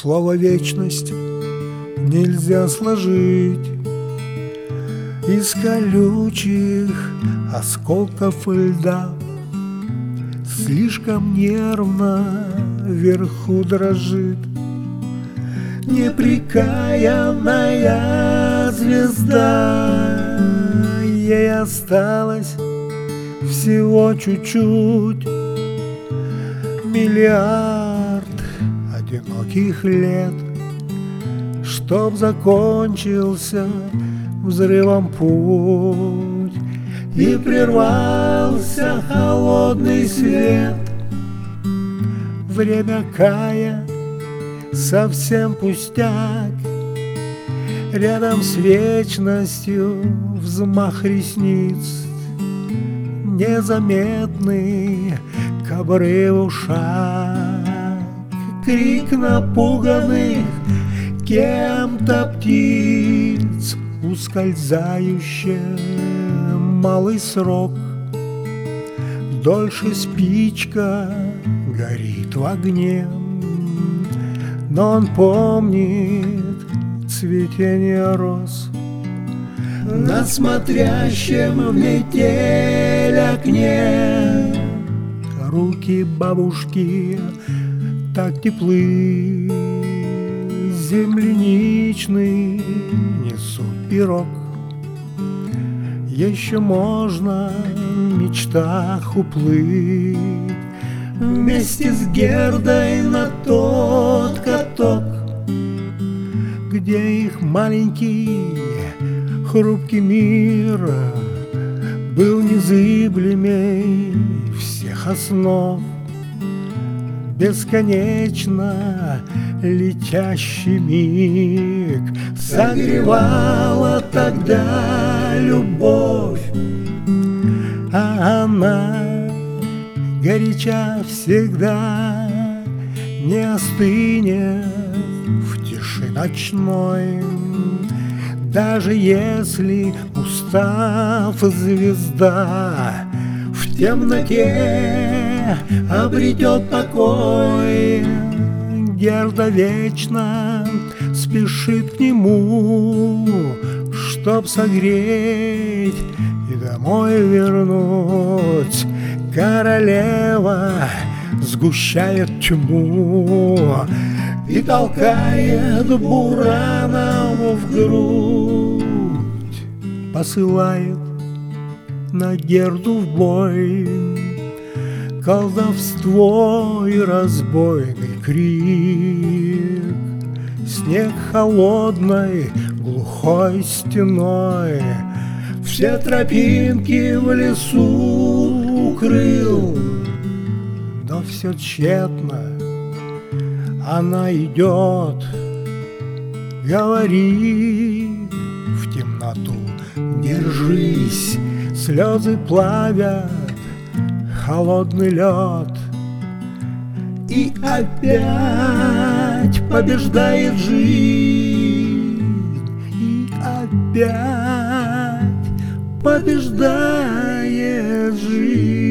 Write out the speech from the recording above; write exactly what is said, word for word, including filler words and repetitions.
Слово «вечность» нельзя сложить из колючих осколков льда. Слишком нервно вверху дрожит непрекаянная звезда. Ей осталось всего чуть-чуть, миллиард одиноких лет, чтоб закончился взрывом путь и прервался холодный свет. Время Кая совсем пустяк, рядом с вечностью взмах ресниц, незаметный к обрыву шаг, крик напуганных кем-то птиц, ускользающий малый срок. Дольше спичка горит в огне, но он помнит цветение роз на смотрящем в метель окне. Руки бабушки так теплы, земляничный несут пирог. Еще можно в мечтах уплыть вместе с Гердой на тот каток, где их маленький хрупкий мир был незыблемей всех основ. Бесконечно летящий миг согревала тогда любовь, а она горяча всегда, не остынет в тиши ночной. Даже если, устав, звезда в темноте обретет покой, Герда вечно спешит к нему, чтоб согреть и домой вернуть. Королева сгущает тьму и толкает Бураном в грудь, посылает на Герду в бой колдовство и разбойный крик. Снег холодной глухой стеной все тропинки в лесу укрыл, но все тщетно. Она идет, говорит в темноту: держись, слезы плавят холодный лед. И опять побеждает жизнь, и опять побеждает жизнь.